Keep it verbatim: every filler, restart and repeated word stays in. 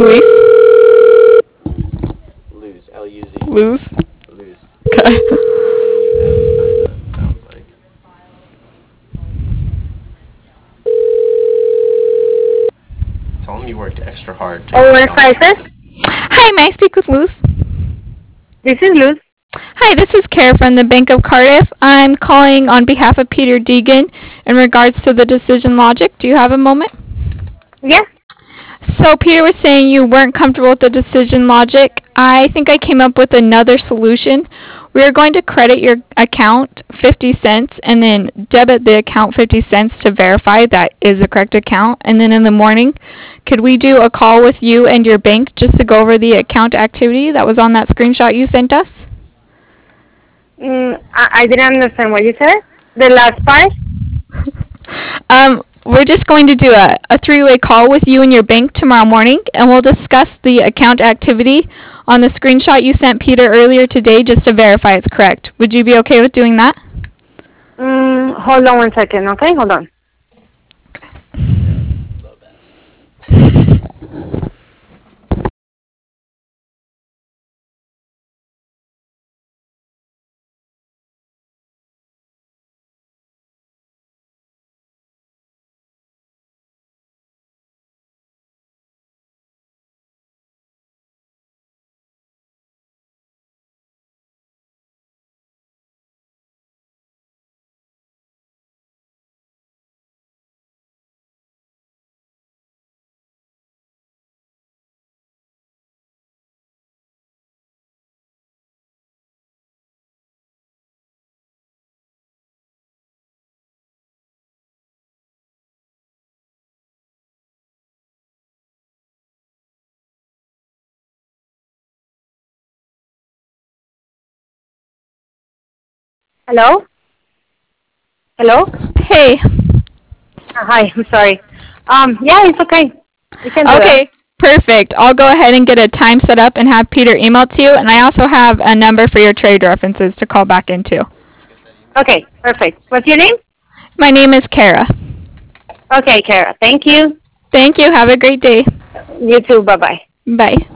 Luis? Lose. L U Z. Lose? Lose. Okay. Sounds like. Tell him you worked extra hard to Owen get on. Spices. Hi, may I speak with Luz? This is Luz. Hi, this is Kara from the Bank of Cardiff. I'm calling on behalf of Peter Deegan in regards to the decision logic. Do you have a moment? Yes. So Peter was saying you weren't comfortable with the decision logic. I think I came up with another solution. We are going to credit your account fifty cents and then debit the account fifty cents to verify that is the correct account. And then in the morning, could we do a call with you and your bank just to go over the account activity that was on that screenshot you sent us? Mm, I, I didn't understand what you said. The last part? Um, we're just going to do a, a three-way call with you and your bank tomorrow morning, and we'll discuss the account activity on the screenshot you sent Peter earlier today just to verify it's correct. Would you be okay with doing that? Mm, hold on one second, okay? Hold on. Hello? Hello? Hey. Uh, hi, I'm sorry. Um, yeah, it's okay. You can do that. Okay, perfect. I'll go ahead and get a time set up and have Peter email to you, and I also have a number for your trade references to call back into. Okay, perfect. What's your name? My name is Kara. Okay, Kara. Thank you. Thank you. Have a great day. You too. Bye-bye. Bye.